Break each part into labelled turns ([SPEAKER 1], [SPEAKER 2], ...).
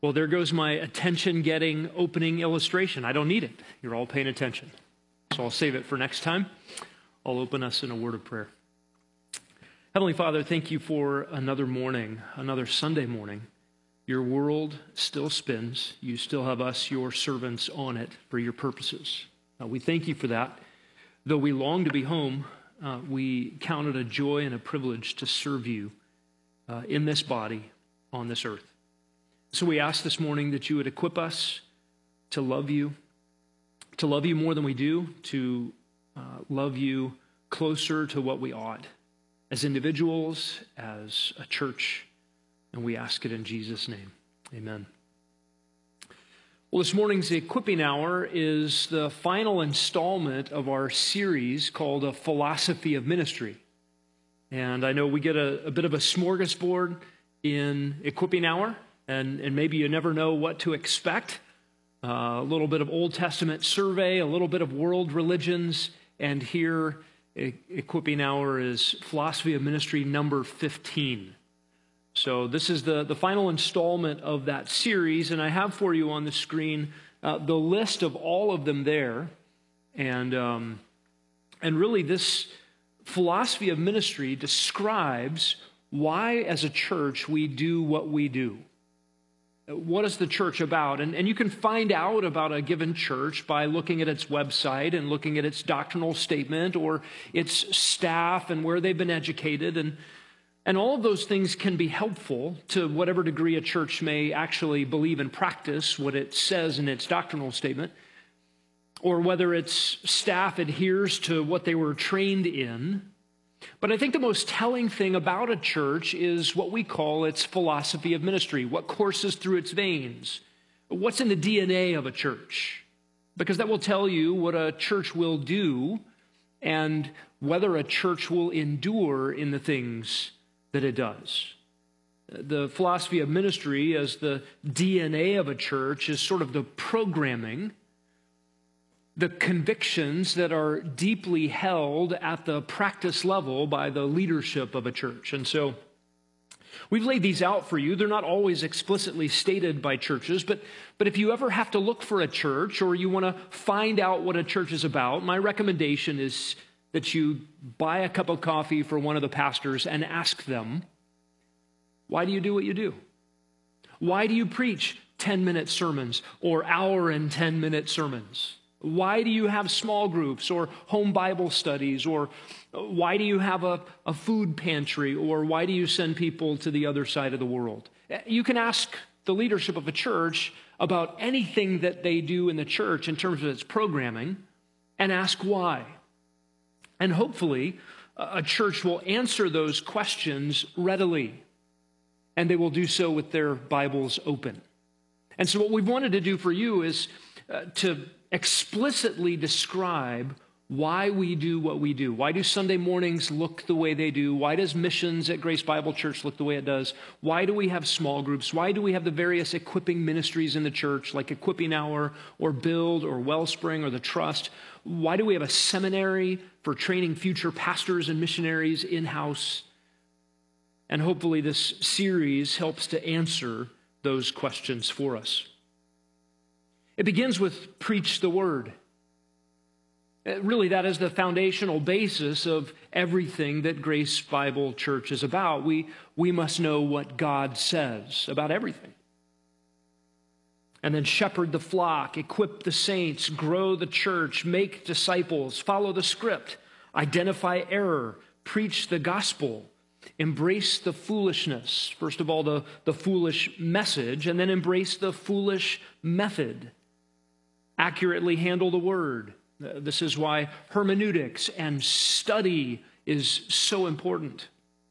[SPEAKER 1] Well, there goes my attention-getting opening illustration. I don't need it. You're all paying attention. So I'll save it for next time. I'll open us in a word of prayer. Heavenly Father, thank you for another morning, another Sunday morning. Your world still spins. You still have us, your servants, on it for your purposes. We thank you for that. Though we long to be home, we count it a joy and a privilege to serve you in this body on this earth. So we ask this morning that you would equip us to love you more than we do, to love you closer to what we ought as individuals, as a church, and we ask it in Jesus' name. Amen. Well, this morning's Equipping Hour is the final installment of our series called A Philosophy of Ministry. And I know we get a bit of a smorgasbord in Equipping Hour, and maybe you never know what to expect. A little bit of Old Testament survey, a little bit of world religions, and here Equipping Hour is Philosophy of Ministry number 15. So this is the final installment of that series, and I have for you on the screen the list of all of them there. And really this philosophy of ministry describes why as a church we do what we do. What is the church about? And you can find out about a given church by looking at its website and looking at its doctrinal statement or its staff and where they've been educated. And all of those things can be helpful to whatever degree a church may actually believe and practice what it says in its doctrinal statement, or whether its staff adheres to what they were trained in. But I think the most telling thing about a church is what we call its philosophy of ministry, what courses through its veins, what's in the DNA of a church, because that will tell you what a church will do and whether a church will endure in the things that it does. The philosophy of ministry as the DNA of a church is sort of the programming, the convictions that are deeply held at the practice level by the leadership of a church. And so we've laid these out for you. They're not always explicitly stated by churches, but if you ever have to look for a church or you want to find out what a church is about, my recommendation is that you buy a cup of coffee for one of the pastors and ask them, why do you do what you do? Why do you preach 10-minute sermons or hour and 10-minute sermons? Why do you have small groups or home Bible studies? Or why do you have a food pantry? Or why do you send people to the other side of the world? You can ask the leadership of a church about anything that they do in the church in terms of its programming and ask why. And hopefully, a church will answer those questions readily, and they will do so with their Bibles open. And so what we've wanted to do for you is to explicitly describe why we do what we do. Why do Sunday mornings look the way they do? Why does missions at Grace Bible Church look the way it does? Why do we have small groups? Why do we have the various equipping ministries in the church, like Equipping Hour or Build or Wellspring or the Trust? Why do we have a seminary for training future pastors and missionaries in-house? And hopefully this series helps to answer those questions for us. It begins with preach the word. Really, that is the foundational basis of everything that Grace Bible Church is about. We must know what God says about everything. And then shepherd the flock, equip the saints, grow the church, make disciples, follow the script, identify error, preach the gospel, embrace the foolishness. First of all, the foolish message, and then embrace the foolish method. Accurately handle the word. This is why hermeneutics and study is so important.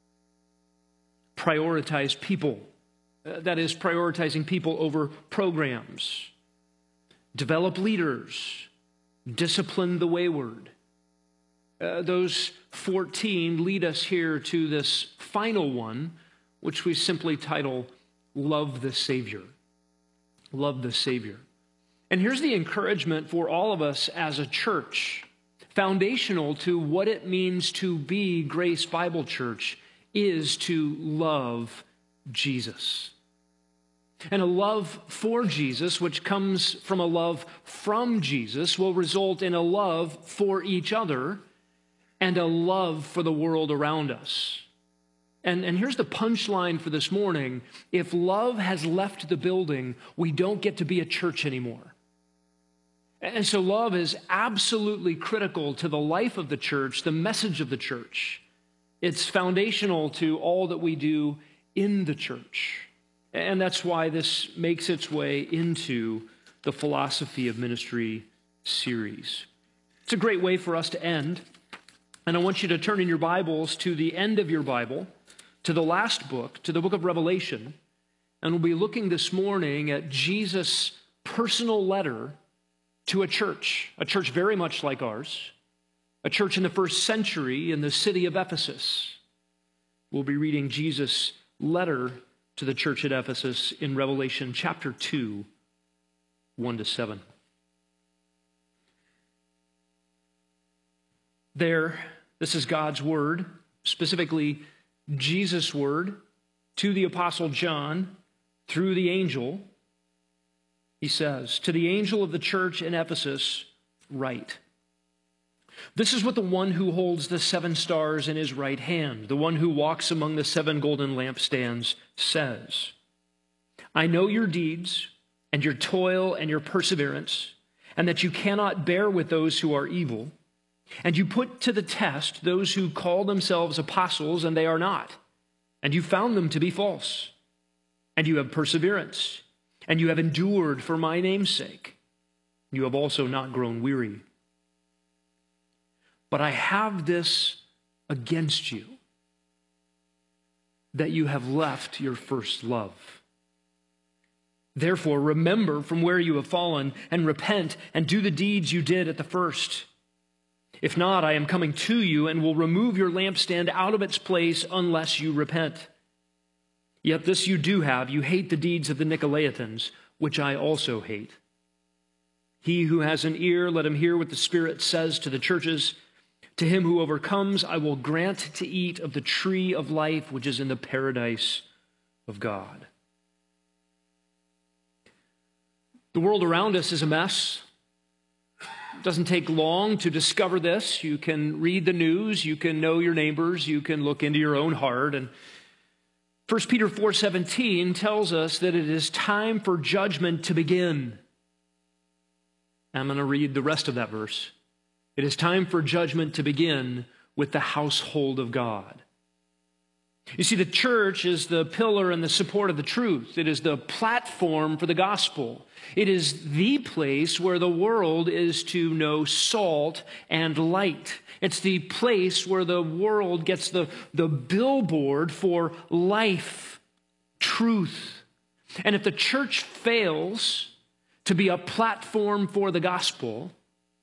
[SPEAKER 1] Prioritize people. That is, prioritizing people over programs. Develop leaders. Discipline the wayward. Those 14 lead us here to this final one, which we simply title, Love the Savior. Love the Savior. And here's the encouragement for all of us as a church. Foundational to what it means to be Grace Bible Church is to love Jesus. And a love for Jesus, which comes from a love from Jesus, will result in a love for each other and a love for the world around us. And here's the punchline for this morning. If love has left the building, we don't get to be a church anymore. And so love is absolutely critical to the life of the church, the message of the church. It's foundational to all that we do in the church. And that's why this makes its way into the Philosophy of Ministry series. It's a great way for us to end. And I want you to turn in your Bibles to the end of your Bible, to the last book, to the book of Revelation. And we'll be looking this morning at Jesus' personal letter to a church very much like ours, a church in the first century in the city of Ephesus. We'll be reading Jesus' letter to the church at Ephesus in Revelation chapter 2, 1-7. There, this is God's word, specifically Jesus' word to the Apostle John through the angel. He says, "To the angel of the church in Ephesus, write, this is what the one who holds the 7 stars in his right hand, the one who walks among the 7 golden lampstands, says, I know your deeds and your toil and your perseverance, and that you cannot bear with those who are evil. And you put to the test those who call themselves apostles, and they are not. And you found them to be false. And you have perseverance, and you have endured for my name's sake. You have also not grown weary. But I have this against you, that you have left your first love. Therefore, remember from where you have fallen, and repent, and do the deeds you did at the first. If not, I am coming to you and will remove your lampstand out of its place unless you repent. Yet this you do have, you hate the deeds of the Nicolaitans, which I also hate. He who has an ear, let him hear what the Spirit says to the churches. To him who overcomes, I will grant to eat of the tree of life, which is in the paradise of God." The world around us is a mess. It doesn't take long to discover this. You can read the news, you can know your neighbors, you can look into your own heart. And 1 Peter 4:17 tells us that it is time for judgment to begin. I'm going to read the rest of that verse. It is time for judgment to begin with the household of God. You see, the church is the pillar and the support of the truth. It is the platform for the gospel. It is the place where the world is to know salt and light. It's the place where the world gets the billboard for life, truth. And if the church fails to be a platform for the gospel,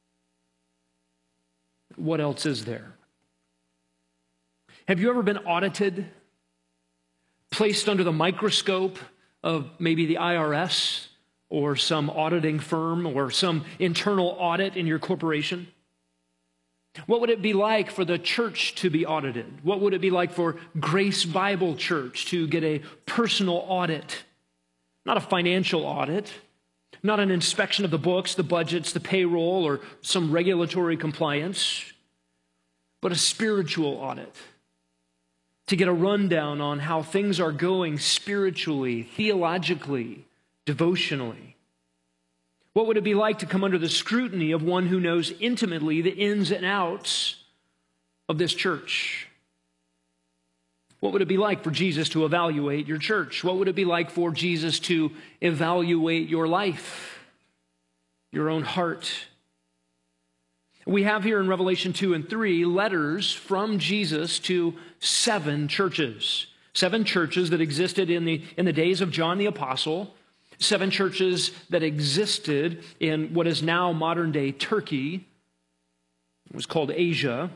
[SPEAKER 1] what else is there? Have you ever been audited, placed under the microscope of maybe the IRS or some auditing firm or some internal audit in your corporation? What would it be like for the church to be audited? What would it be like for Grace Bible Church to get a personal audit? Not a financial audit, not an inspection of the books, the budgets, the payroll, or some regulatory compliance, but a spiritual audit. To get a rundown on how things are going spiritually, theologically, devotionally. What would it be like to come under the scrutiny of one who knows intimately the ins and outs of this church? What would it be like for Jesus to evaluate your church? What would it be like for Jesus to evaluate your life, your own heart? We have here in Revelation 2 and 3 letters from Jesus to 7 churches. 7 churches that existed in the days of John the Apostle. 7 churches that existed in what is now modern-day Turkey. It was called Asia.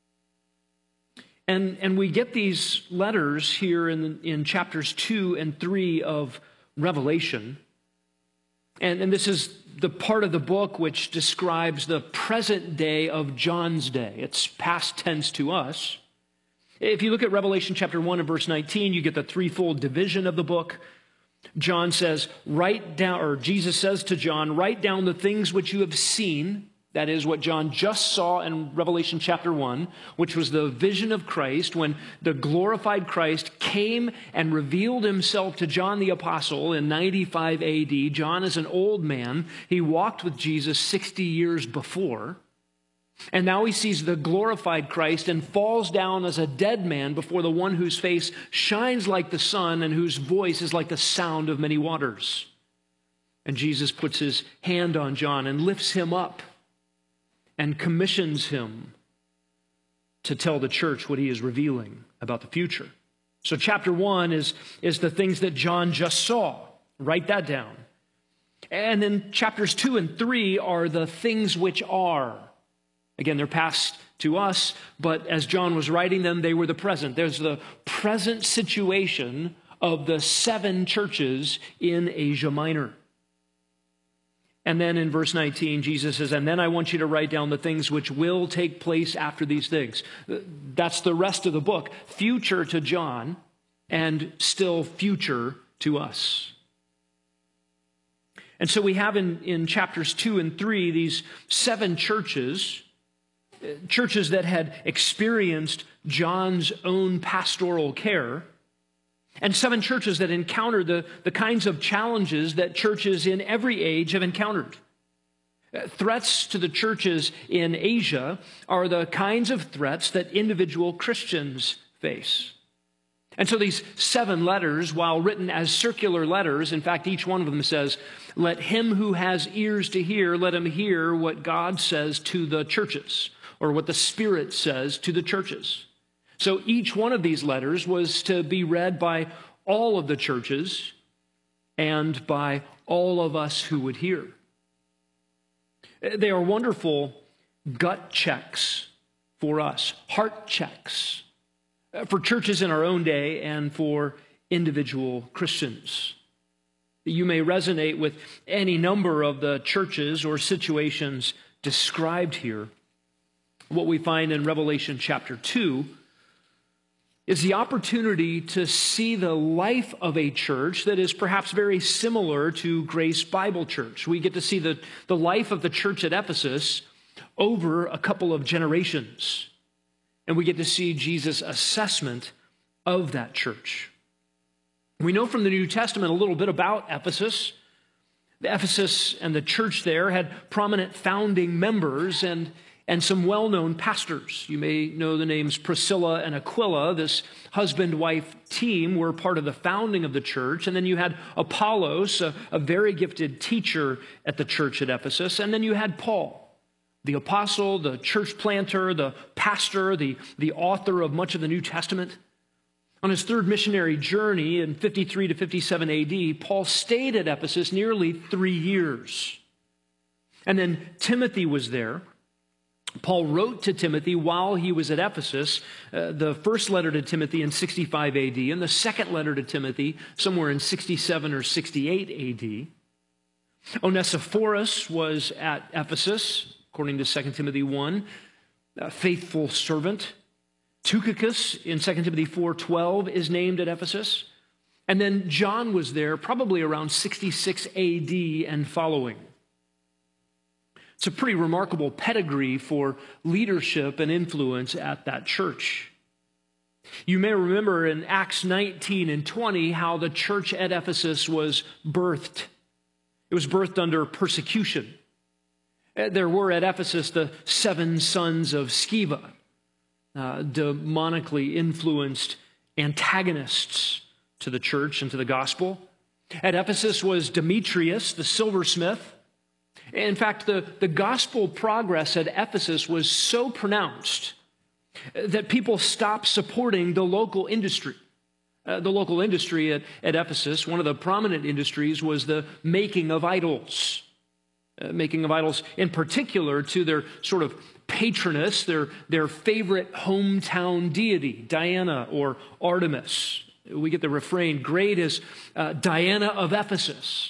[SPEAKER 1] And we get these letters here in chapters 2 and 3 of Revelation. And this is the part of the book which describes the present day of John's day. It's past tense to us. If you look at Revelation chapter 1 and verse 19, you get the threefold division of the book. John says, write down, or Jesus says to John, write down the things which you have seen. That is what John just saw in Revelation chapter 1, which was the vision of Christ when the glorified Christ came and revealed himself to John the Apostle in 95 AD. John is an old man. He walked with Jesus 60 years before. And now he sees the glorified Christ and falls down as a dead man before the one whose face shines like the sun and whose voice is like the sound of many waters. And Jesus puts his hand on John and lifts him up and commissions him to tell the church what he is revealing about the future. So chapter 1 is the things that John just saw. Write that down. And then chapters 2 and 3 are the things which are. Again, they're past to us, but as John was writing them, they were the present. There's the present situation of the 7 churches in Asia Minor. And then in verse 19, Jesus says, and then I want you to write down the things which will take place after these things. That's the rest of the book, future to John and still future to us. And so we have in chapters 2 and 3 these 7 churches that had experienced John's own pastoral care, and 7 churches that encountered the kinds of challenges that churches in every age have encountered. Threats to the churches in Asia are the kinds of threats that individual Christians face. And so these 7 letters, while written as circular letters, in fact, each one of them says, let him who has ears to hear, let him hear what God says to the churches, or what the Spirit says to the churches. So each one of these letters was to be read by all of the churches and by all of us who would hear. They are wonderful gut checks for us, heart checks for churches in our own day and for individual Christians. You may resonate with any number of the churches or situations described here. What we find in Revelation chapter 2 is the opportunity to see the life of a church that is perhaps very similar to Grace Bible Church. We get to see the life of the church at Ephesus over a couple of generations. And we get to see Jesus' assessment of that church. We know from the New Testament a little bit about Ephesus. Ephesus and the church there had prominent founding members and some well-known pastors. You may know the names Priscilla and Aquila. This husband-wife team were part of the founding of the church. And then you had Apollos, a very gifted teacher at the church at Ephesus. And then you had Paul, the apostle, the church planter, the pastor, the author of much of the New Testament. On his 3rd missionary journey in 53 to 57 AD, Paul stayed at Ephesus nearly 3 years. And then Timothy was there. Paul wrote to Timothy while he was at Ephesus, the first letter to Timothy in 65 AD, and the second letter to Timothy somewhere in 67 or 68 AD. Onesiphorus was at Ephesus, according to 2 Timothy 1, a faithful servant. Tychicus in 2 Timothy 4:12 is named at Ephesus. And then John was there probably around 66 AD and following. It's a pretty remarkable pedigree for leadership and influence at that church. You may remember in Acts 19 and 20 how the church at Ephesus was birthed. It was birthed under persecution. There were at Ephesus the 7 sons of Sceva, demonically influenced antagonists to the church and to the gospel. At Ephesus was Demetrius, the silversmith. In fact, the gospel progress at Ephesus was so pronounced that people stopped supporting the local industry. The local industry at Ephesus, one of the prominent industries, was the making of idols. Making of idols in particular to their sort of patroness, their favorite hometown deity, Diana or Artemis. We get the refrain, great is Diana of Ephesus.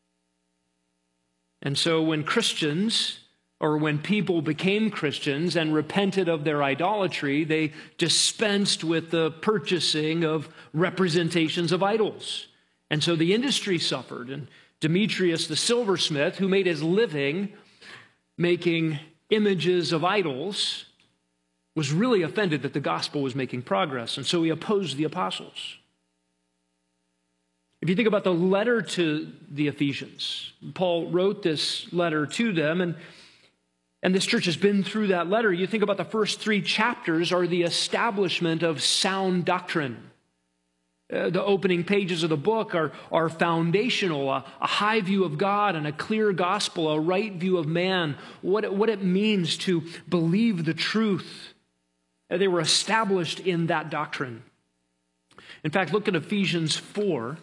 [SPEAKER 1] And so when Christians, or when people became Christians and repented of their idolatry, they dispensed with the purchasing of representations of idols. And so the industry suffered, and Demetrius the silversmith, who made his living making images of idols, was really offended that the gospel was making progress, and so he opposed the apostles. If you think about the letter to the Ephesians, Paul wrote this letter to them, and this church has been through that letter. You think about the first 3 chapters are the establishment of sound doctrine. The opening pages of the book are foundational, a high view of God and a clear gospel, a right view of man, what it means to believe the truth. They were established in that doctrine. In fact, look at Ephesians 4.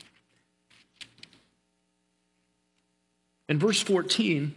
[SPEAKER 1] In verse 14,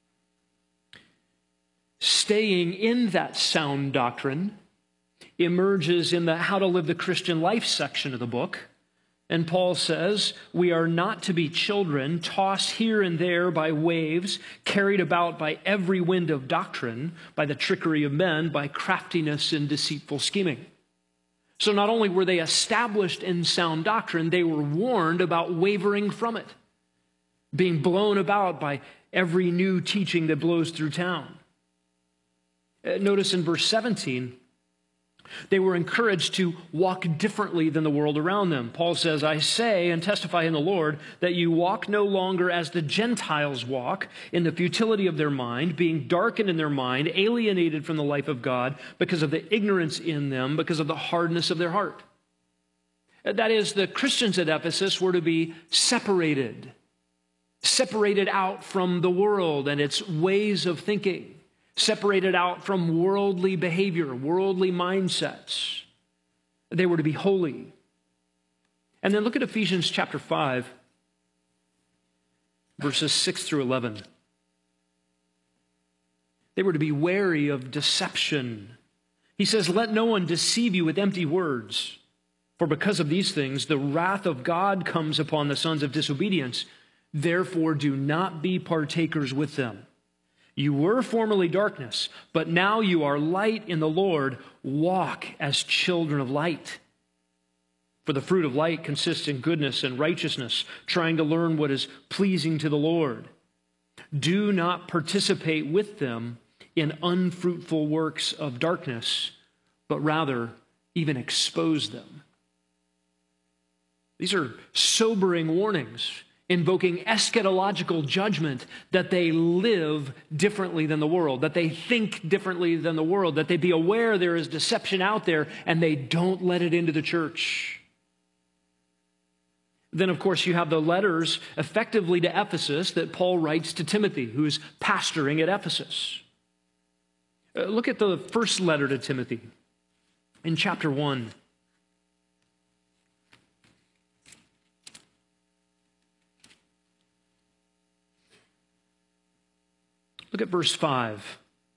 [SPEAKER 1] staying in that sound doctrine emerges in the How to Live the Christian Life section of the book. And Paul says, we are not to be children, tossed here and there by waves, carried about by every wind of doctrine, by the trickery of men, by craftiness and deceitful scheming. So not only were they established in sound doctrine, they were warned about wavering from it, being blown about by every new teaching that blows through town. Notice in verse 17, they were encouraged to walk differently than the world around them. Paul says, I say and testify in the Lord that you walk no longer as the Gentiles walk, in the futility of their mind, being darkened in their mind, alienated from the life of God because of the ignorance in them, because of the hardness of their heart. That is, the Christians at Ephesus were to be separated out from the world and its ways of thinking. Separated out from worldly behavior, worldly mindsets. They were to be holy. And then look at Ephesians chapter 5, verses 6 through 11. They were to be wary of deception. He says, let no one deceive you with empty words, for because of these things, the wrath of God comes upon the sons of disobedience. Therefore, do not be partakers with them. You were formerly darkness, but now you are light in the Lord. Walk as children of light. For the fruit of light consists in goodness and righteousness, trying to learn what is pleasing to the Lord. Do not participate with them in unfruitful works of darkness, but rather even expose them. These are sobering warnings, invoking eschatological judgment that they live differently than the world, that they think differently than the world, that they be aware there is deception out there and they don't let it into the church. Then, of course, you have the letters effectively to Ephesus that Paul writes to Timothy, who's pastoring at Ephesus. Look at the first letter to Timothy in chapter 1. Look at verse 5.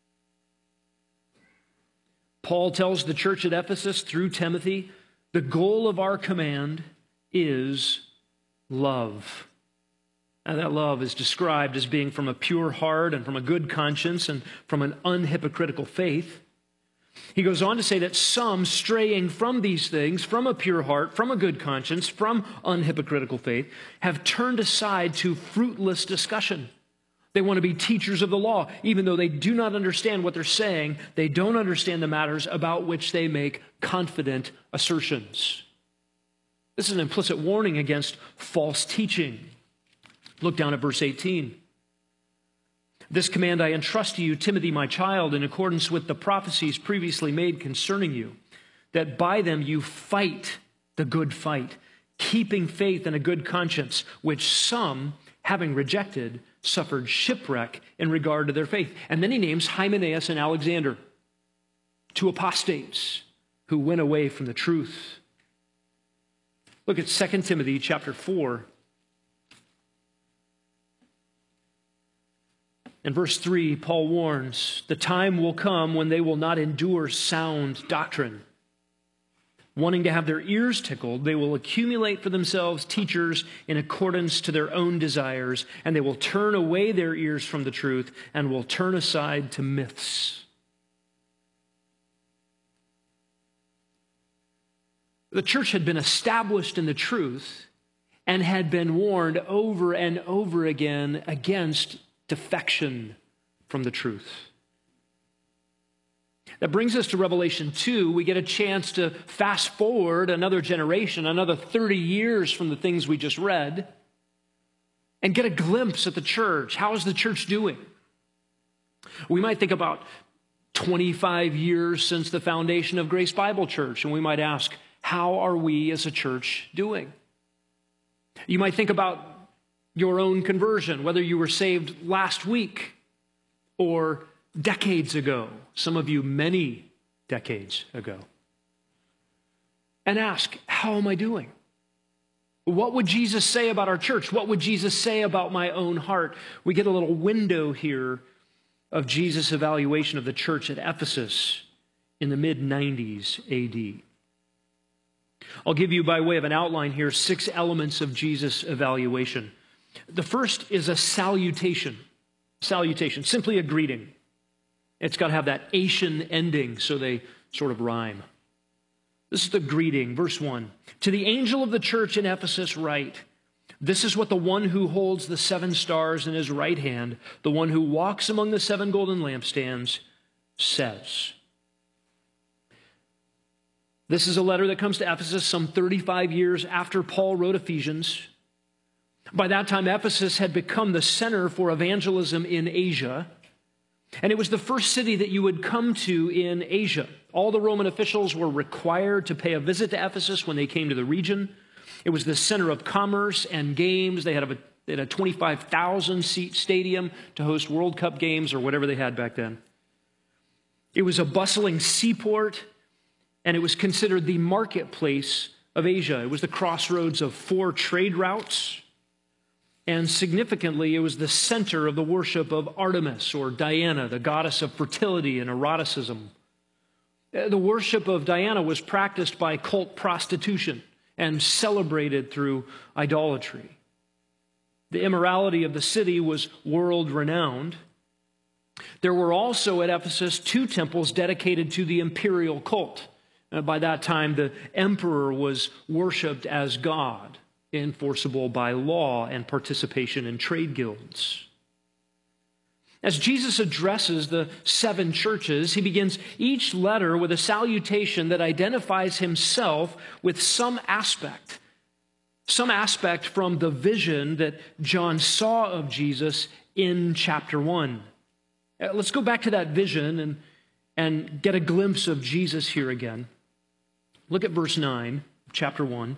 [SPEAKER 1] Paul tells the church at Ephesus through Timothy, the goal of our command is love. And that love is described as being from a pure heart and from a good conscience and from an unhypocritical faith. He goes on to say that some straying from these things, from a pure heart, from a good conscience, from unhypocritical faith, have turned aside to fruitless discussion. They want to be teachers of the law, even though they do not understand what they're saying. They don't understand the matters about which they make confident assertions. This is an implicit warning against false teaching. Look down at verse 18. This command I entrust to you, Timothy, my child, in accordance with the prophecies previously made concerning you, that by them you fight the good fight, keeping faith and a good conscience, which some, having rejected, suffered shipwreck in regard to their faith. And then he names Hymenaeus and Alexander, 2 apostates who went away from the truth. Look at 2 Timothy chapter 4. In verse 3, Paul warns, the time will come when they will not endure sound doctrine. Wanting to have their ears tickled, they will accumulate for themselves teachers in accordance to their own desires, and they will turn away their ears from the truth and will turn aside to myths. The church had been established in the truth, and had been warned over and over again against defection from the truth. That brings us to Revelation 2. We get a chance to fast forward another generation, another 30 years from the things we just read, and get a glimpse at the church. How is the church doing? We might think about 25 years since the foundation of Grace Bible Church, and we might ask, how are we as a church doing? You might think about your own conversion, whether you were saved last week or decades ago, some of you many decades ago, and ask, how am I doing? What would Jesus say about our church? What would Jesus say about my own heart? We get a little window here of Jesus' evaluation of the church at Ephesus in the mid-90s AD. I'll give you, by way of an outline here, 6 elements of Jesus' evaluation. The first is a salutation. Salutation, simply a greeting. It's got to have that Asian ending, so they sort of rhyme. This is the greeting, verse 1. To the angel of the church in Ephesus write, this is what the one who holds the 7 stars in his right hand, the one who walks among the 7 golden lampstands, says. This is a letter that comes to Ephesus some 35 years after Paul wrote Ephesians. By that time, Ephesus had become the center for evangelism in Asia, and it was the first city that you would come to in Asia. All the Roman officials were required to pay a visit to Ephesus when they came to the region. It was the center of commerce and games. They had a 25,000-seat stadium to host World Cup games or whatever they had back then. It was a bustling seaport, and it was considered the marketplace of Asia. It was the crossroads of 4 trade routes. And significantly, it was the center of the worship of Artemis, or Diana, the goddess of fertility and eroticism. The worship of Diana was practiced by cult prostitution and celebrated through idolatry. The immorality of the city was world-renowned. There were also at Ephesus 2 temples dedicated to the imperial cult. By that time, the emperor was worshipped as God, enforceable by law and participation in trade guilds. As Jesus addresses the 7 churches, he begins each letter with a salutation that identifies himself with some aspect from the vision that John saw of Jesus in chapter 1. Let's go back to that vision and get a glimpse of Jesus here again. Look at verse 9, chapter 1.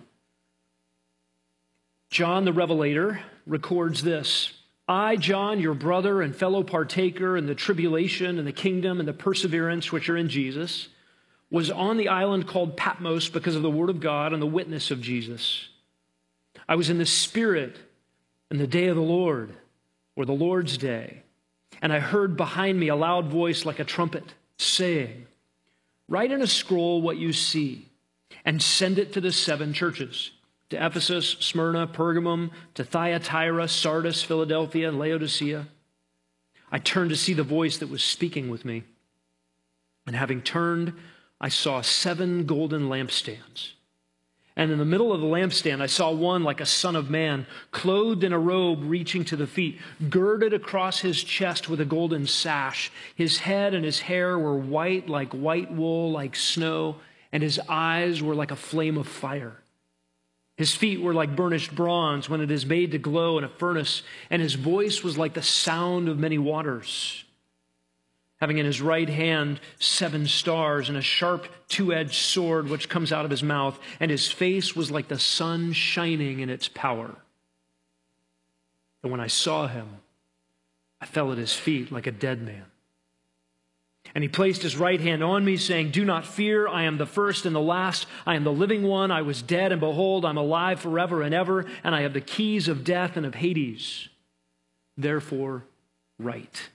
[SPEAKER 1] John the Revelator records this. I, John, your brother and fellow partaker in the tribulation and the kingdom and the perseverance which are in Jesus, was on the island called Patmos because of the word of God and the witness of Jesus. I was in the Spirit in the day of the Lord, or the Lord's day, and I heard behind me a loud voice like a trumpet, saying, write in a scroll what you see, and send it to the 7 churches, to Ephesus, Smyrna, Pergamum, to Thyatira, Sardis, Philadelphia, and Laodicea. I turned to see the voice that was speaking with me. And having turned, I saw 7 golden lampstands. And in the middle of the lampstand, I saw one like a son of man, clothed in a robe reaching to the feet, girded across his chest with a golden sash. His head and his hair were white like white wool, like snow, and his eyes were like a flame of fire. His feet were like burnished bronze when it is made to glow in a furnace, and his voice was like the sound of many waters. Having in his right hand 7 stars and a sharp 2-edged sword which comes out of his mouth, and his face was like the sun shining in its power. And when I saw him, I fell at his feet like a dead man. And he placed his right hand on me, saying, do not fear, I am the first and the last. I am the living one. I was dead, and behold, I'm alive forever and ever, and I have the keys of death and of Hades. Therefore, write.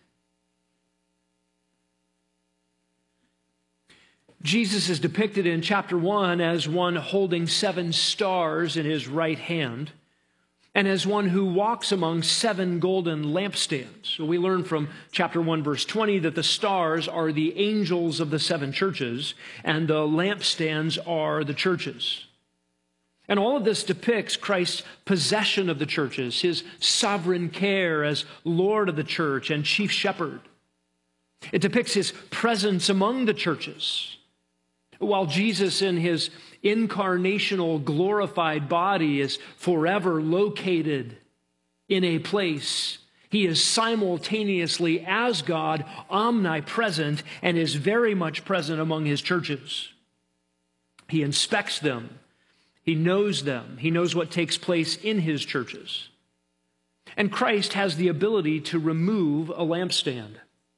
[SPEAKER 1] Jesus is depicted in chapter 1 as one holding 7 stars in his right hand, and as one who walks among 7 golden lampstands. So we learn from chapter 1, verse 20, that the stars are the angels of the 7 churches, and the lampstands are the churches. And all of this depicts Christ's possession of the churches, his sovereign care as Lord of the church and chief shepherd. It depicts his presence among the churches. While Jesus in his incarnational glorified body is forever located in a place, he is simultaneously, as God, omnipresent and is very much present among his churches. He inspects them. He knows them. He knows what takes place in his churches. And Christ has the ability to remove a lampstand.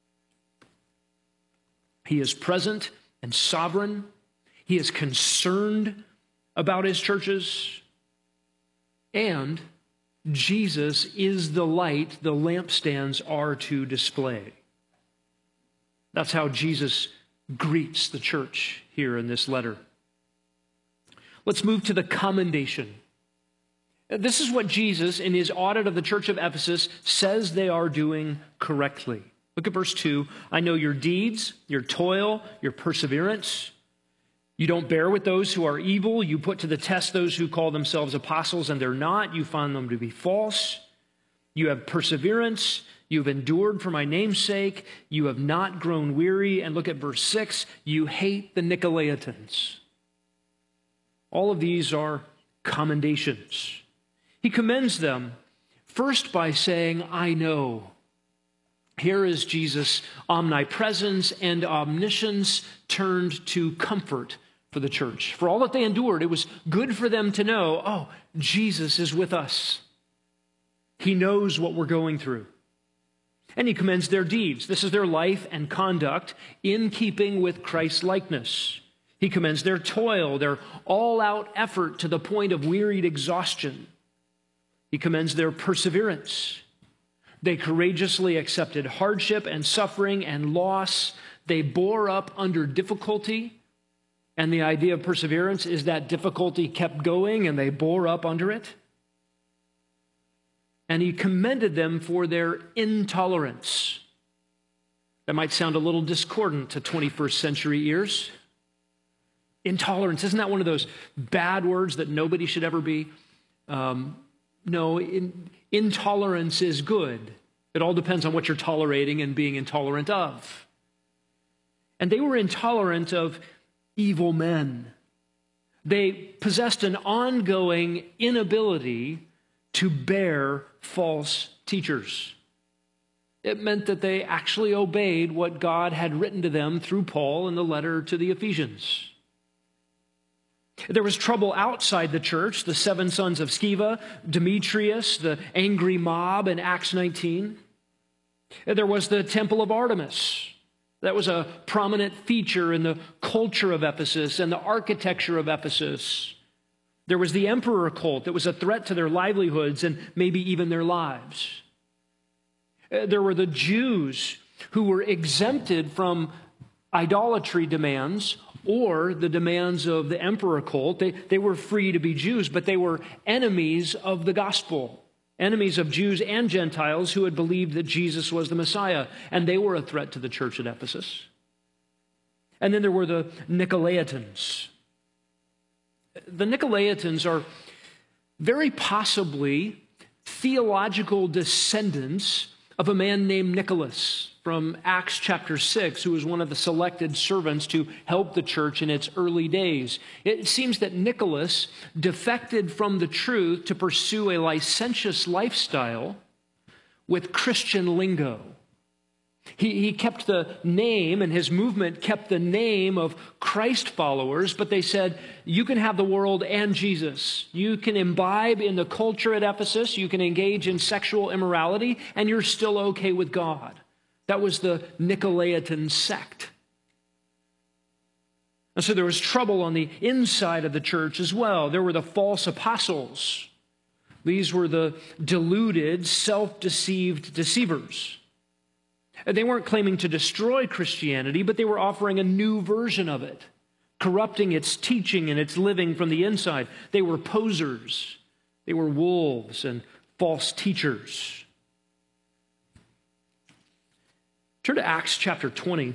[SPEAKER 1] He is present and sovereign. He is concerned about his churches. And Jesus is the light the lampstands are to display. That's how Jesus greets the church here in this letter. Let's move to the commendation. This is what Jesus, in his audit of the church of Ephesus, says they are doing correctly. Look at verse 2. I know your deeds, your toil, your perseverance. You don't bear with those who are evil. You put to the test those who call themselves apostles and they're not. You find them to be false. You have perseverance. You've endured for my name's sake. You have not grown weary. And look at verse 6. You hate the Nicolaitans. All of these are commendations. He commends them first by saying, I know. Here is Jesus' omnipresence and omniscience turned to comfort for the church. For all that they endured, it was good for them to know, oh, Jesus is with us. He knows what we're going through. And he commends their deeds. This is their life and conduct in keeping with Christ's likeness. He commends their toil, their all-out effort to the point of wearied exhaustion. He commends their perseverance. They courageously accepted hardship and suffering and loss. They bore up under difficulty. And the idea of perseverance is that difficulty kept going and they bore up under it. And he commended them for their intolerance. That might sound a little discordant to 21st century ears. Intolerance, isn't that one of those bad words that nobody should ever be? Intolerance is good. It all depends on what you're tolerating and being intolerant of. And they were intolerant of evil men. They possessed an ongoing inability to bear false teachers. It meant that they actually obeyed what God had written to them through Paul in the letter to the Ephesians. There was trouble outside the church, the 7 sons of Sceva, Demetrius, the angry mob in Acts 19. There was the temple of Artemis. That was a prominent feature in the culture of Ephesus and the architecture of Ephesus. There was the emperor cult that was a threat to their livelihoods and maybe even their lives. There were the Jews who were exempted from idolatry demands or the demands of the emperor cult. They were free to be Jews, but they were enemies of the gospel, enemies of Jews and Gentiles who had believed that Jesus was the Messiah, and they were a threat to the church at Ephesus. And then there were the Nicolaitans. The Nicolaitans are very possibly theological descendants of a man named Nicholas from Acts chapter 6, who was one of the selected servants to help the church in its early days. It seems that Nicholas defected from the truth to pursue a licentious lifestyle with Christian lingo. He kept the name, and his movement kept the name of Christ followers, but they said, you can have the world and Jesus. You can imbibe in the culture at Ephesus, you can engage in sexual immorality, and you're still okay with God. That was the Nicolaitan sect. And so there was trouble on the inside of the church as well. There were the false apostles. These were the deluded, self-deceived deceivers. They weren't claiming to destroy Christianity, but they were offering a new version of it, corrupting its teaching and its living from the inside. They were posers. They were wolves and false teachers. Turn to Acts chapter 20.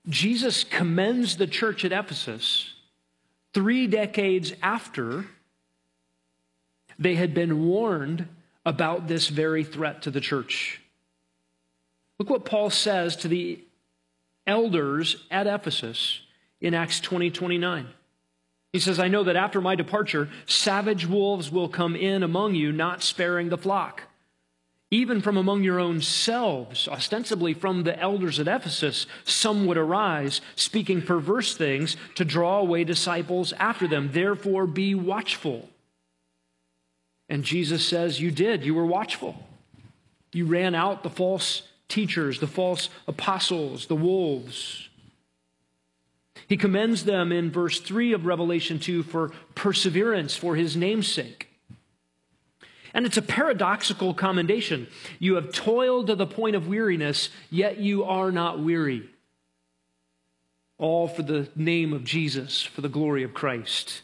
[SPEAKER 1] Jesus commends the church at Ephesus 3 decades after they had been warned about this very threat to the church. Look what Paul says to the elders at Ephesus in Acts 20:29. He says, I know that after my departure, savage wolves will come in among you, not sparing the flock. Even from among your own selves, ostensibly from the elders at Ephesus, some would arise, speaking perverse things to draw away disciples after them. Therefore, be watchful. And Jesus says, you did. You were watchful. You ran out the false teachers, the false apostles, the wolves. He commends them in verse 3 of Revelation 2 for perseverance for his name's sake. And it's a paradoxical commendation. You have toiled to the point of weariness, yet you are not weary. All for the name of Jesus, for the glory of Christ.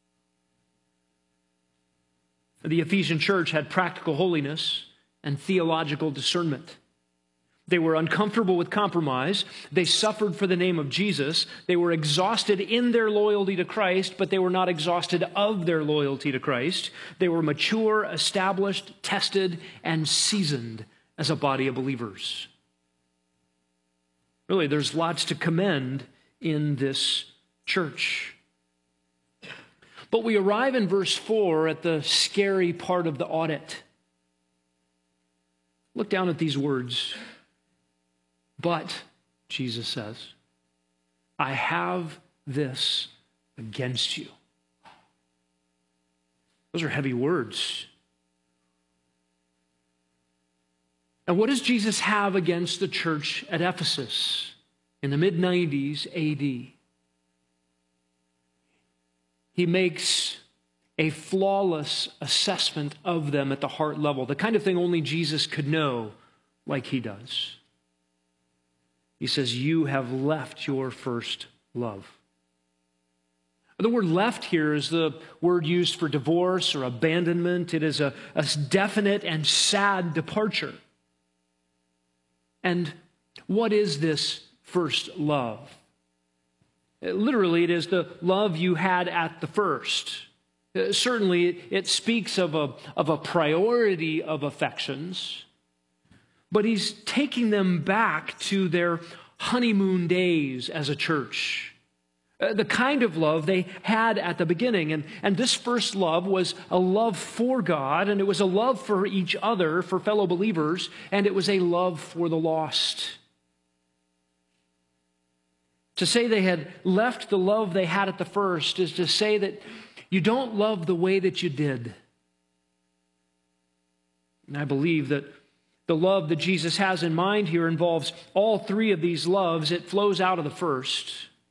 [SPEAKER 1] The Ephesian church had practical holiness and theological discernment. They were uncomfortable with compromise. They suffered for the name of Jesus. They were exhausted in their loyalty to Christ, but they were not exhausted of their loyalty to Christ. They were mature, established, tested, and seasoned as a body of believers. Really, there's lots to commend in this church. But we arrive in verse 4 at the scary part of the audit. Look down at these words. But, Jesus says, I have this against you. Those are heavy words. And what does Jesus have against the church at Ephesus in the mid-90s AD? He makes a flawless assessment of them at the heart level, the kind of thing only Jesus could know like he does. He says, you have left your first love. The word left here is the word used for divorce or abandonment. It is a definite and sad departure. And what is this first love? Literally, it is the love you had at the first. Certainly, it speaks of a priority of affections. But he's taking them back to their honeymoon days as a church. The kind of love they had at the beginning. And this first love was a love for God, and it was a love for each other, for fellow believers, and it was a love for the lost. To say they had left the love they had at the first is to say that you don't love the way that you did. And I believe that the love that Jesus has in mind here involves all three of these loves. It flows out of the first.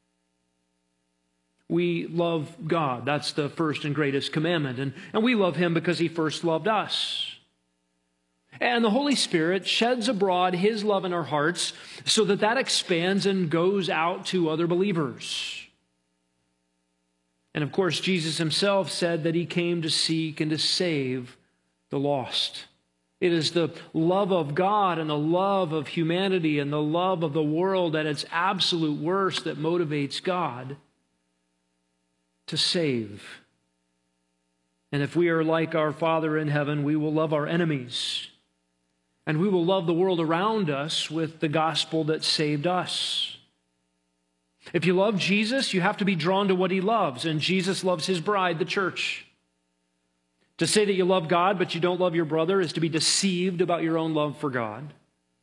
[SPEAKER 1] We love God. That's the first and greatest commandment. And we love him because he first loved us. And the Holy Spirit sheds abroad his love in our hearts so that expands and goes out to other believers. And of course, Jesus himself said that he came to seek and to save the lost. It is the love of God and the love of humanity and the love of the world at its absolute worst that motivates God to save. And if we are like our Father in heaven, we will love our enemies. And we will love the world around us with the gospel that saved us. If you love Jesus, you have to be drawn to what he loves. And Jesus loves his bride, the church. To say that you love God but you don't love your brother is to be deceived about your own love for God.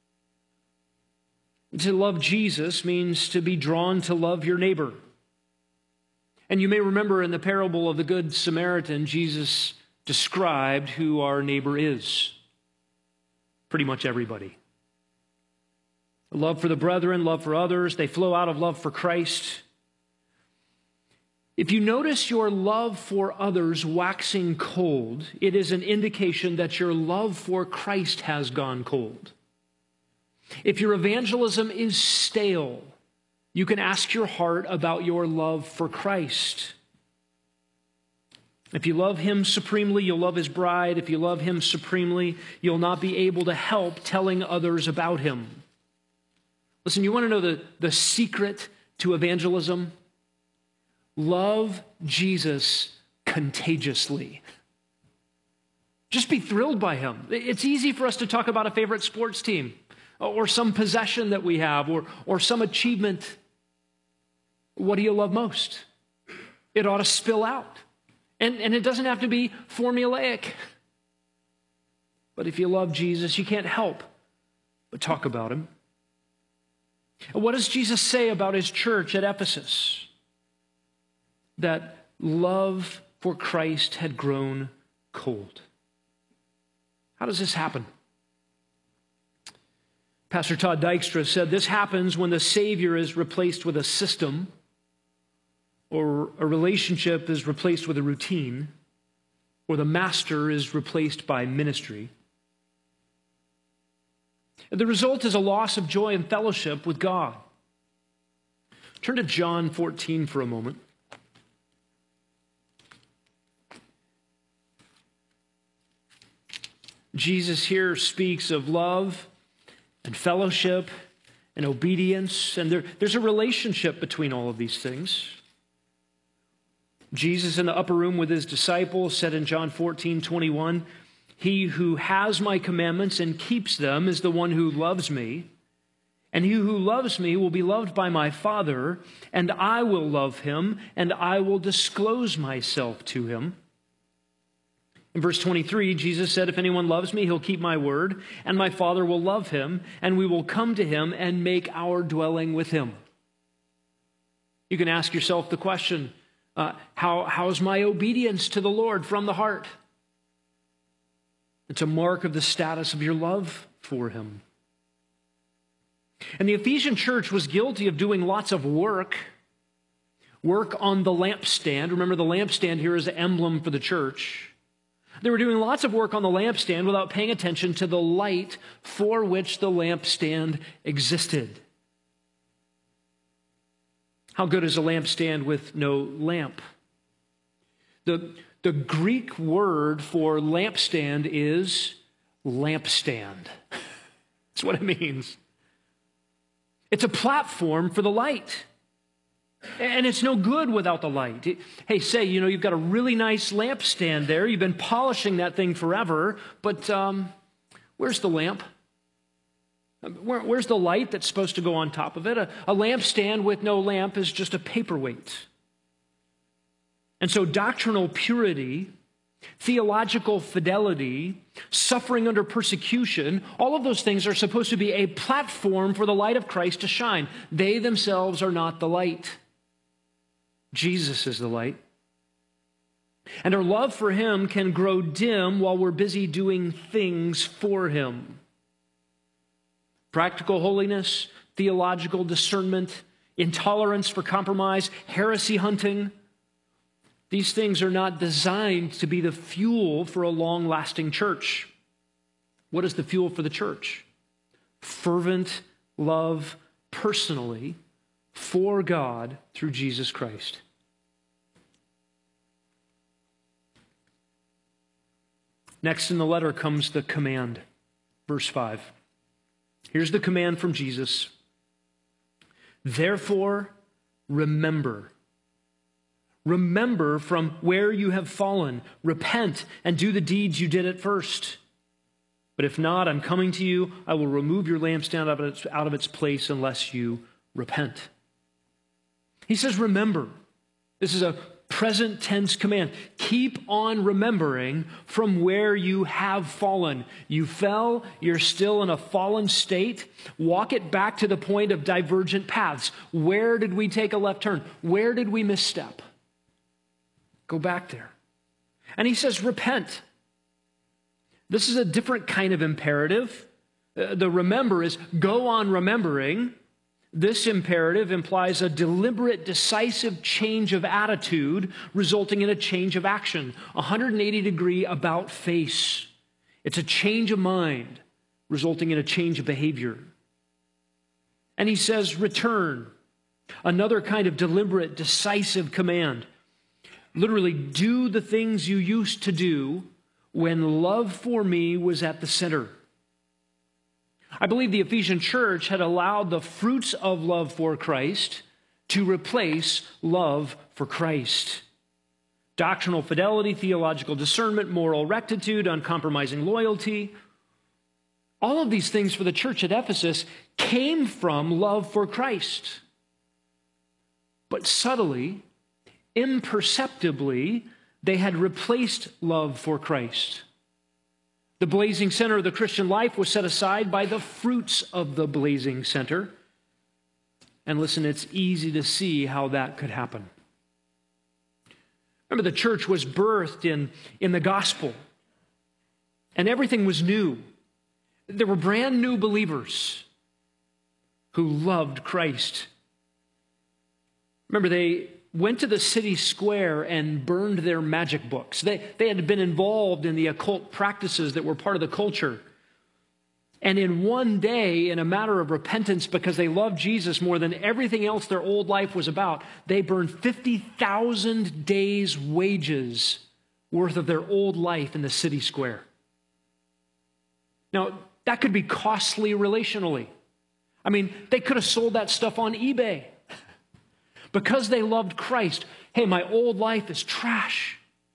[SPEAKER 1] To love Jesus means to be drawn to love your neighbor. And you may remember in the parable of the Good Samaritan, Jesus described who our neighbor is. Pretty much everybody. Love for the brethren, love for others, they flow out of love for Christ. If you notice your love for others waxing cold, it is an indication that your love for Christ has gone cold. If your evangelism is stale, you can ask your heart about your love for Christ. If you love him supremely, you'll love his bride. If you love him supremely, you'll not be able to help telling others about him. Listen, you want to know the secret to evangelism? Love Jesus contagiously. Just be thrilled by him. It's easy for us to talk about a favorite sports team or some possession that we have or some achievement. What do you love most? It ought to spill out. And it doesn't have to be formulaic. But if you love Jesus, you can't help but talk about him. And what does Jesus say about his church at Ephesus? That love for Christ had grown cold. How does this happen? Pastor Todd Dykstra said this happens when the Savior is replaced with a system, or a relationship is replaced with a routine, or the master is replaced by ministry. The result is a loss of joy and fellowship with God. Turn to John 14 for a moment. Jesus here speaks of love and fellowship and obedience, and there's a relationship between all of these things. Jesus in the upper room with his disciples said in John 14:21, "He who has my commandments and keeps them is the one who loves me, and he who loves me will be loved by my Father, and I will love him, and I will disclose myself to him." In verse 23, Jesus said, "If anyone loves me, he'll keep my word, and my Father will love him, and we will come to him and make our dwelling with him." You can ask yourself the question, how's my obedience to the Lord from the heart? It's a mark of the status of your love for him. And the Ephesian church was guilty of doing lots of work on the lampstand. Remember, the lampstand here is an emblem for the church. They were doing lots of work on the lampstand without paying attention to the light for which the lampstand existed. How good is a lampstand with no lamp? The Greek word for lampstand is lampstand. That's what it means. It's a platform for the light. And it's no good without the light. Hey, say, you've got a really nice lampstand there. You've been polishing that thing forever, but where's the lamp? Where's the light that's supposed to go on top of it? A lampstand with no lamp is just a paperweight. And so doctrinal purity, theological fidelity, suffering under persecution, all of those things are supposed to be a platform for the light of Christ to shine. They themselves are not the light. Jesus is the light. And our love for him can grow dim while we're busy doing things for him. Practical holiness, theological discernment, intolerance for compromise, heresy hunting. These things are not designed to be the fuel for a long-lasting church. What is the fuel for the church? Fervent love personally for God through Jesus Christ. Next in the letter comes the command. Verse 5. Here's the command from Jesus. Therefore, remember. Remember from where you have fallen. Repent and do the deeds you did at first. But if not, I'm coming to you. I will remove your lampstand out of its place unless you repent. He says, remember. This is a present tense command. Keep on remembering from where you have fallen. You fell, you're still in a fallen state. Walk it back to the point of divergent paths. Where did we take a left turn? Where did we misstep? Go back there. And he says, repent. This is a different kind of imperative. The remember is go on remembering. This imperative implies a deliberate, decisive change of attitude resulting in a change of action. 180-degree about face. It's a change of mind resulting in a change of behavior. And he says, return. Another kind of deliberate, decisive command. Literally, do the things you used to do when love for me was at the center. I believe the Ephesian church had allowed the fruits of love for Christ to replace love for Christ. Doctrinal fidelity, theological discernment, moral rectitude, uncompromising loyalty. All of these things for the church at Ephesus came from love for Christ. But subtly, imperceptibly, they had replaced love for Christ. The blazing center of the Christian life was set aside by the fruits of the blazing center. And listen, it's easy to see how that could happen. Remember, the church was birthed in the gospel, and everything was new. There were brand new believers who loved Christ. Remember, they went to the city square and burned their magic books. They had been involved in the occult practices that were part of the culture. And in one day, in a matter of repentance, because they loved Jesus more than everything else their old life was about, they burned 50,000 days' wages worth of their old life in the city square. Now, that could be costly relationally. I mean, they could have sold that stuff on eBay. Because they loved Christ, hey, my old life is trash.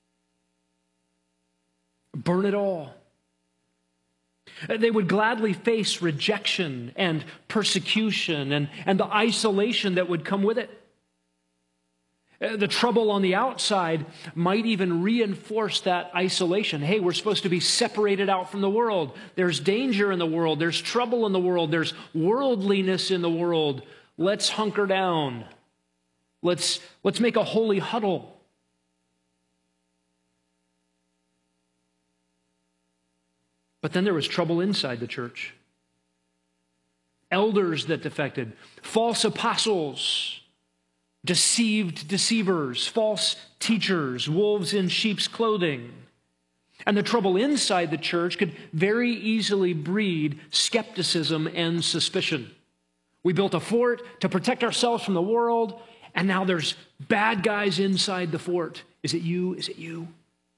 [SPEAKER 1] Burn it all. They would gladly face rejection and persecution and the isolation that would come with it. The trouble on the outside might even reinforce that isolation. Hey, we're supposed to be separated out from the world. There's danger in the world. There's trouble in the world. There's worldliness in the world. Let's hunker down. Let's make a holy huddle. But then there was trouble inside the church. Elders that defected, false apostles, deceived deceivers, false teachers, wolves in sheep's clothing. And the trouble inside the church could very easily breed skepticism and suspicion. We built a fort to protect ourselves from the world, and now there's bad guys inside the fort. Is it you? Is it you?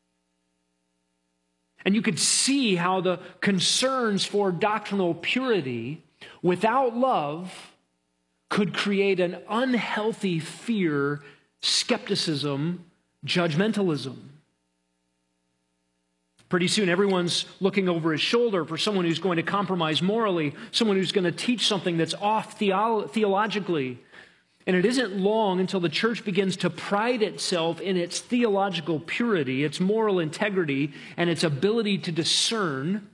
[SPEAKER 1] And you could see how the concerns for doctrinal purity without love could create an unhealthy fear, skepticism, judgmentalism. Pretty soon everyone's looking over his shoulder for someone who's going to compromise morally, someone who's going to teach something that's off theologically. And it isn't long until the church begins to pride itself in its theological purity, its moral integrity, and its ability to discern.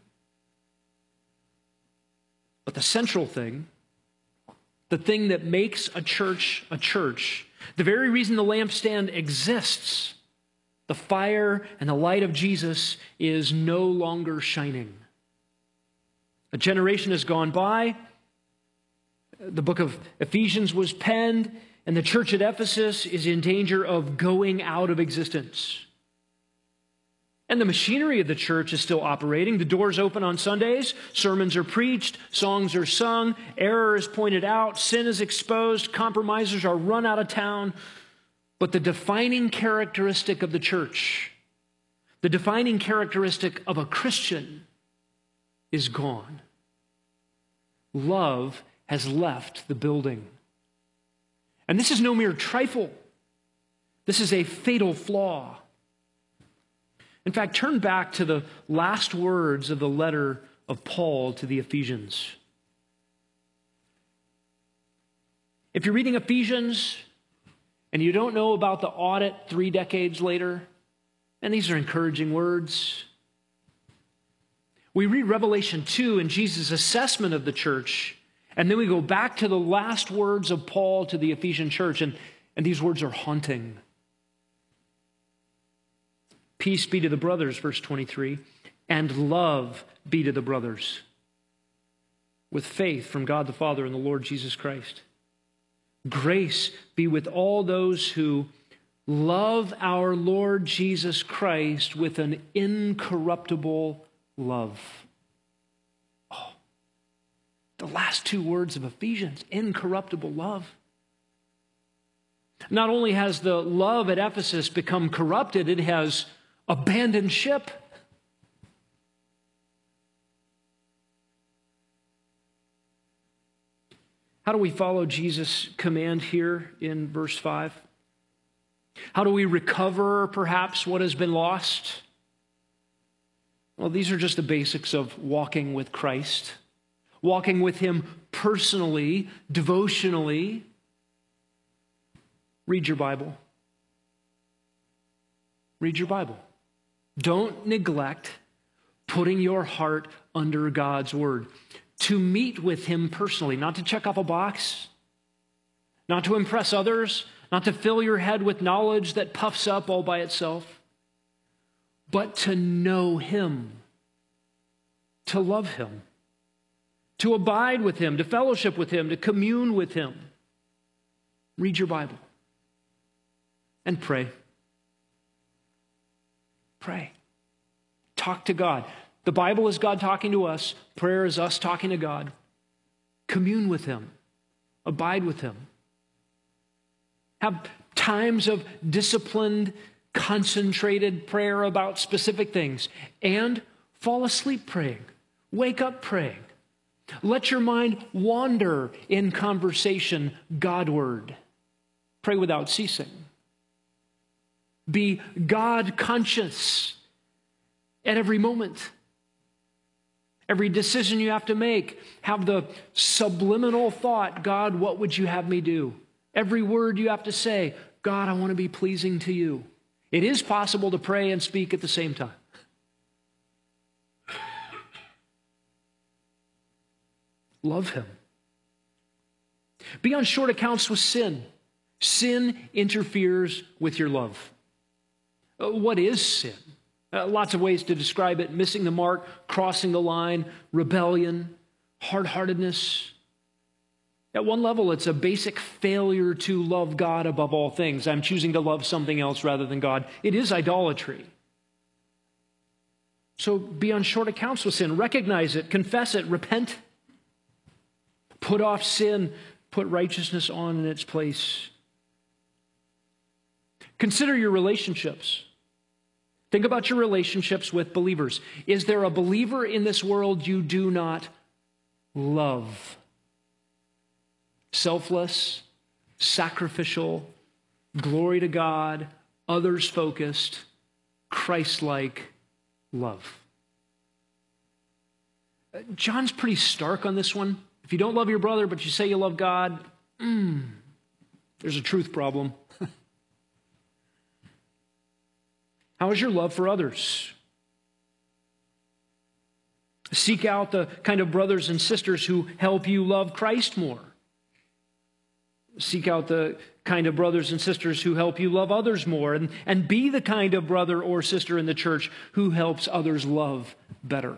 [SPEAKER 1] But the central thing, the thing that makes a church, the very reason the lampstand exists, the fire and the light of Jesus is no longer shining. A generation has gone by. The book of Ephesians was penned, and the church at Ephesus is in danger of going out of existence. And the machinery of the church is still operating. The doors open on Sundays, sermons are preached, songs are sung, error is pointed out, sin is exposed, compromisers are run out of town. But the defining characteristic of the church, the defining characteristic of a Christian, is gone. Love has left the building. And this is no mere trifle. This is a fatal flaw. In fact, turn back to the last words of the letter of Paul to the Ephesians. If you're reading Ephesians and you don't know about the audit 3 decades later, and these are encouraging words. We read Revelation 2 and Jesus' assessment of the church, and then we go back to the last words of Paul to the Ephesian church, and these words are haunting. Peace be to the brothers, verse 23, and love be to the brothers, with faith from God the Father and the Lord Jesus Christ. Grace be with all those who love our Lord Jesus Christ with an incorruptible love. Oh, the last 2 words of Ephesians, incorruptible love. Not only has the love at Ephesus become corrupted, it has abandoned ship. How do we follow Jesus' command here in verse 5? How do we recover perhaps what has been lost? Well, these are just the basics of walking with Christ, walking with Him personally, devotionally. Read your Bible. Read your Bible. Don't neglect putting your heart under God's word. To meet with Him personally, not to check off a box, not to impress others, not to fill your head with knowledge that puffs up all by itself, but to know Him, to love Him, to abide with Him, to fellowship with Him, to commune with Him. Read your Bible and pray. Pray. Talk to God. The Bible is God talking to us. Prayer is us talking to God. Commune with Him. Abide with Him. Have times of disciplined, concentrated prayer about specific things. And fall asleep praying. Wake up praying. Let your mind wander in conversation Godward. Pray without ceasing. Be God conscious at every moment. Every decision you have to make, have the subliminal thought, God, what would you have me do? Every word you have to say, God, I want to be pleasing to you. It is possible to pray and speak at the same time. Love Him. Be on short accounts with sin. Sin interferes with your love. What is sin? Lots of ways to describe it: missing the mark, crossing the line, rebellion, hard-heartedness. At one level, it's a basic failure to love God above all things. I'm choosing to love something else rather than God. It is idolatry. So be on short accounts with sin. Recognize it, confess it, repent. Put off sin, put righteousness on in its place. Consider your relationships. Think about your relationships with believers. Is there a believer in this world you do not love? Selfless, sacrificial, glory to God, others-focused, Christ-like love. John's pretty stark on this one. If you don't love your brother, but you say you love God, there's a truth problem. How is your love for others? Seek out the kind of brothers and sisters who help you love Christ more. Seek out the kind of brothers and sisters who help you love others more. And be the kind of brother or sister in the church who helps others love better.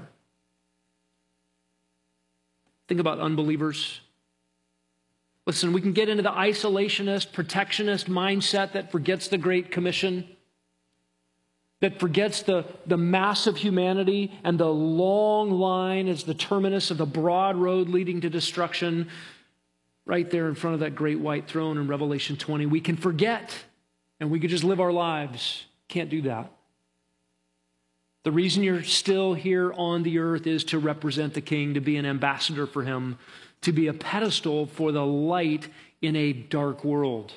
[SPEAKER 1] Think about unbelievers. Listen, we can get into the isolationist, protectionist mindset that forgets the Great Commission, that forgets the mass of humanity and the long line as the terminus of the broad road leading to destruction right there in front of that great white throne in Revelation 20. We can forget and we can just live our lives. Can't do that. The reason you're still here on the earth is to represent the King, to be an ambassador for Him, to be a pedestal for the light in a dark world.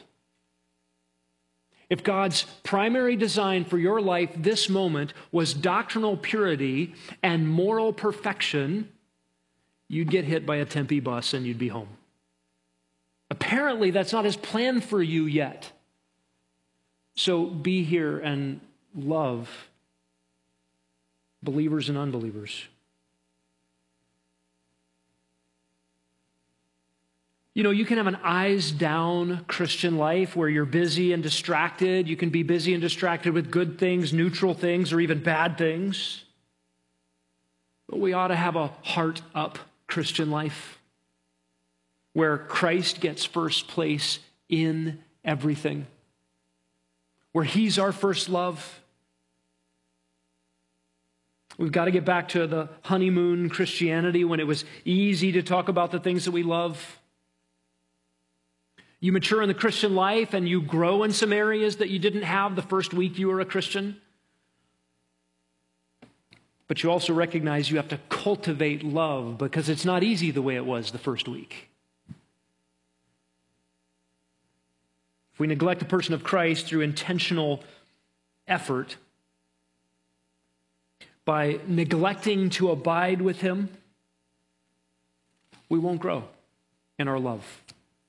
[SPEAKER 1] If God's primary design for your life this moment was doctrinal purity and moral perfection, you'd get hit by a Tempe bus and you'd be home. Apparently, that's not His plan for you yet. So be here and love believers and unbelievers. You know, you can have an eyes-down Christian life where you're busy and distracted. You can be busy and distracted with good things, neutral things, or even bad things. But we ought to have a heart-up Christian life where Christ gets first place in everything, where He's our first love. We've got to get back to the honeymoon Christianity when it was easy to talk about the things that we love. You mature in the Christian life and you grow in some areas that you didn't have the first week you were a Christian. But you also recognize you have to cultivate love because it's not easy the way it was the first week. If we neglect the person of Christ through intentional effort, by neglecting to abide with him, we won't grow in our love.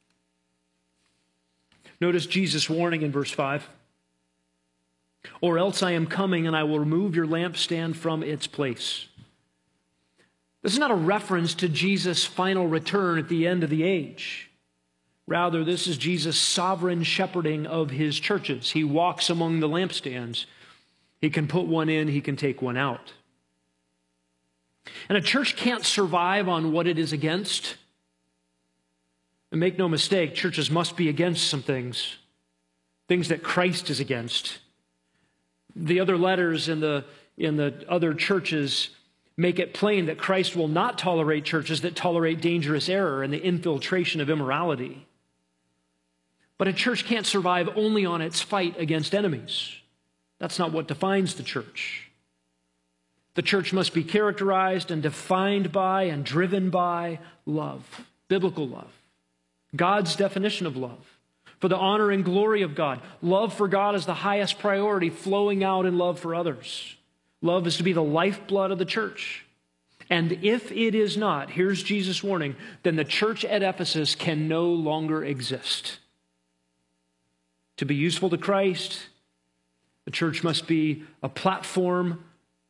[SPEAKER 1] Notice Jesus' warning in verse 5. Or else I am coming and I will remove your lampstand from its place. This is not a reference to Jesus' final return at the end of the age. Rather, this is Jesus' sovereign shepherding of his churches. He walks among the lampstands. He can put one in, he can take one out. And a church can't survive on what it is against. And make no mistake, churches must be against some things that Christ is against. The other letters in the other churches make it plain that Christ will not tolerate churches that tolerate dangerous error and the infiltration of immorality. But a church can't survive only on its fight against enemies. That's not what defines the church. The church must be characterized and defined by and driven by love, biblical love, God's definition of love, for the honor and glory of God. Love for God is the highest priority, flowing out in love for others. Love is to be the lifeblood of the church. And if it is not, here's Jesus' warning, then the church at Ephesus can no longer exist. To be useful to Christ, the church must be a platform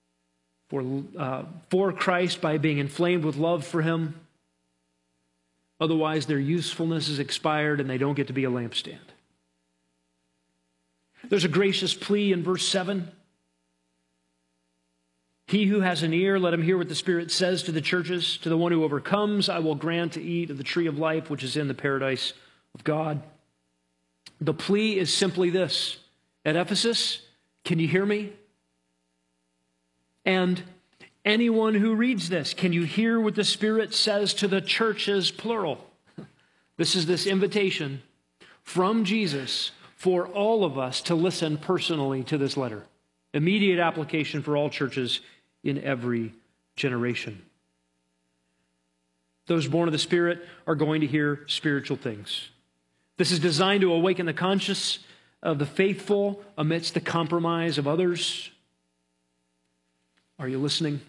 [SPEAKER 1] for Christ by being inflamed with love for him. Otherwise, their usefulness is expired and they don't get to be a lampstand. There's a gracious plea in verse 7. He who has an ear, let him hear what the Spirit says to the churches. To the one who overcomes, I will grant to eat of the tree of life, which is in the paradise of God. The plea is simply this. At Ephesus, can you hear me? And anyone who reads this, can you hear what the Spirit says to the churches, plural? This is this invitation from Jesus for all of us to listen personally to this letter. Immediate application for all churches in every generation. Those born of the Spirit are going to hear spiritual things. This is designed to awaken the conscience of the faithful amidst the compromise of others. Are you listening?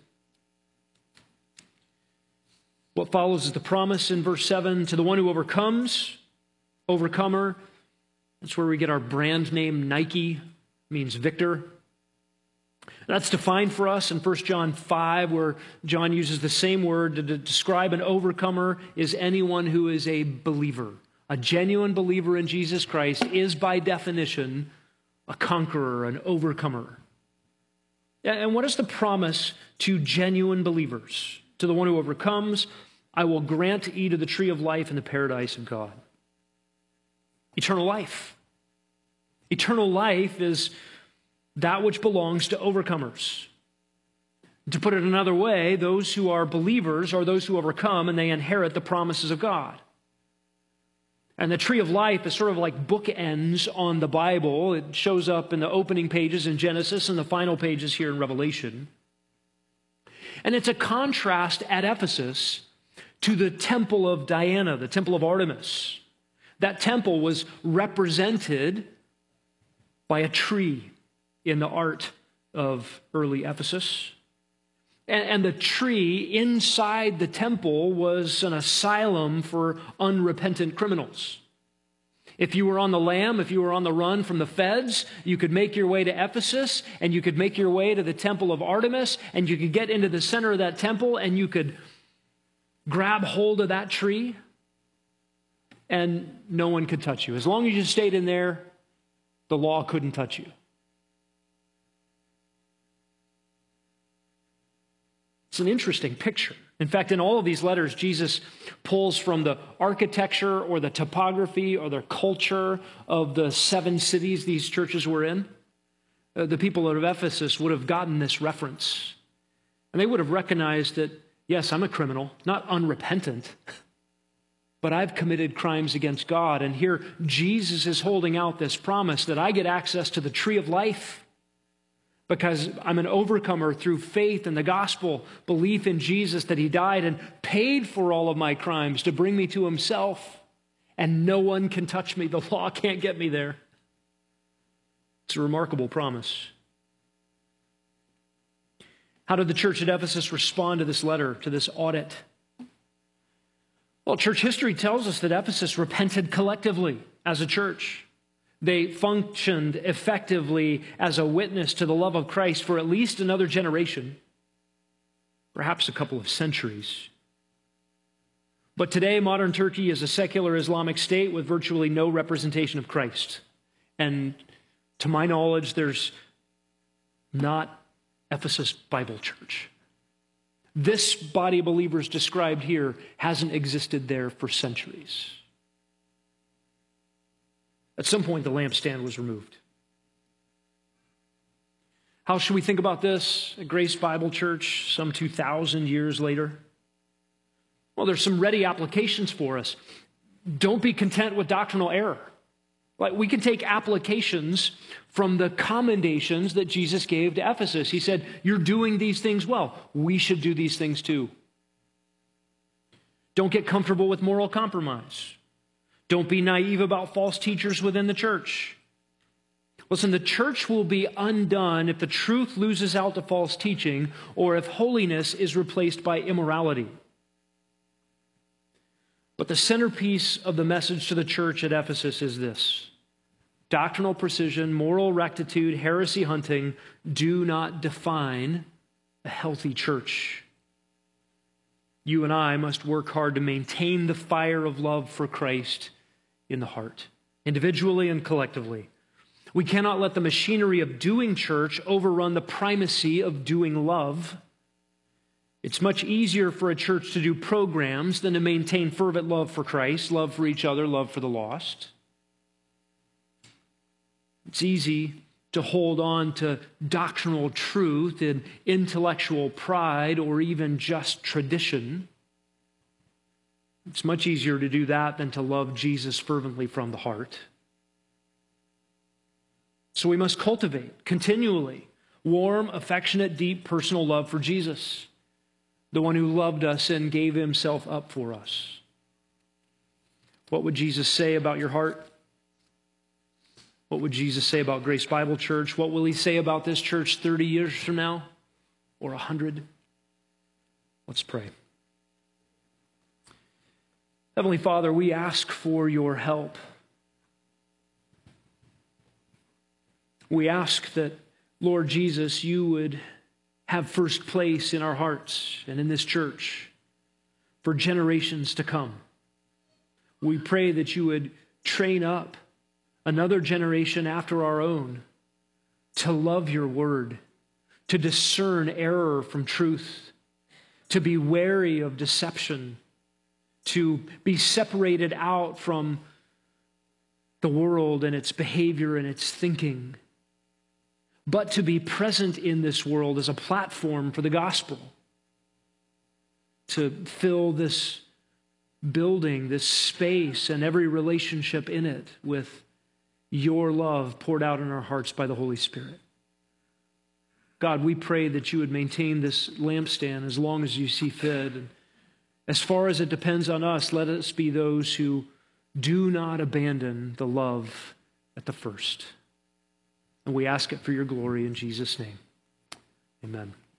[SPEAKER 1] What follows is the promise in verse 7, to the one who overcomes, overcomer. That's where we get our brand name Nike, means victor. That's defined for us in 1 John 5, where John uses the same word to describe an overcomer is anyone who is a believer. A genuine believer in Jesus Christ is by definition a conqueror, an overcomer. And what is the promise to genuine believers? To the one who overcomes, I will grant to eat of the tree of life in the paradise of God. Eternal life. Eternal life is that which belongs to overcomers. To put it another way, those who are believers are those who overcome and they inherit the promises of God. And the tree of life is sort of like bookends on the Bible. It shows up in the opening pages in Genesis and the final pages here in Revelation. And it's a contrast at Ephesus to the temple of Diana, the temple of Artemis. That temple was represented by a tree in the art of early Ephesus. And the tree inside the temple was an asylum for unrepentant criminals. If you were on the lam, if you were on the run from the feds, you could make your way to Ephesus, and you could make your way to the temple of Artemis, and you could get into the center of that temple, and you could grab hold of that tree, and no one could touch you. As long as you stayed in there, the law couldn't touch you. It's an interesting picture. In fact, in all of these letters, Jesus pulls from the architecture or the topography or the culture of the 7 cities these churches were in. The people of Ephesus would have gotten this reference. And they would have recognized that, yes, I'm a criminal, not unrepentant, but I've committed crimes against God. And here Jesus is holding out this promise that I get access to the tree of life, because I'm an overcomer through faith in the gospel, belief in Jesus that he died and paid for all of my crimes to bring me to himself. and no one can touch me. The law can't get me there. It's a remarkable promise. How did the church at Ephesus respond to this letter, to this audit? Well, church history tells us that Ephesus repented collectively as a church. They functioned effectively as a witness to the love of Christ for at least another generation, perhaps a couple of centuries. But today, modern Turkey is a secular Islamic state with virtually no representation of Christ. And to my knowledge, there's not Ephesus Bible Church. This body of believers described here hasn't existed there for centuries. At some point, the lampstand was removed. How should we think about this at Grace Bible Church some 2,000 years later? Well, there's some ready applications for us. Don't be content with doctrinal error. Like, we can take applications from the commendations that Jesus gave to Ephesus. He said, you're doing these things well. We should do these things too. Don't get comfortable with moral compromise. Don't be naive about false teachers within the church. Listen, the church will be undone if the truth loses out to false teaching or if holiness is replaced by immorality. But the centerpiece of the message to the church at Ephesus is this: doctrinal precision, moral rectitude, heresy hunting do not define a healthy church. You and I must work hard to maintain the fire of love for Christ in the heart, individually and collectively. We cannot let the machinery of doing church overrun the primacy of doing love. It's much easier for a church to do programs than to maintain fervent love for Christ, love for each other, love for the lost. It's easy to hold on to doctrinal truth and intellectual pride or even just tradition. It's much easier to do that than to love Jesus fervently from the heart. So we must cultivate continually warm, affectionate, deep personal love for Jesus, the one who loved us and gave himself up for us. What would Jesus say about your heart? What would Jesus say about Grace Bible Church? What will he say about this church 30 years from now or 100? Let's pray. Heavenly Father, we ask for your help. We ask that, Lord Jesus, you would have first place in our hearts and in this church for generations to come. We pray that you would train up another generation after our own to love your word, to discern error from truth, to be wary of deception, to be separated out from the world and its behavior and its thinking, but to be present in this world as a platform for the gospel, to fill this building, this space, and every relationship in it with your love poured out in our hearts by the Holy Spirit. God, we pray that you would maintain this lampstand as long as you see fit. And as far as it depends on us, let us be those who do not abandon the love at the first. And we ask it for your glory in Jesus' name. Amen.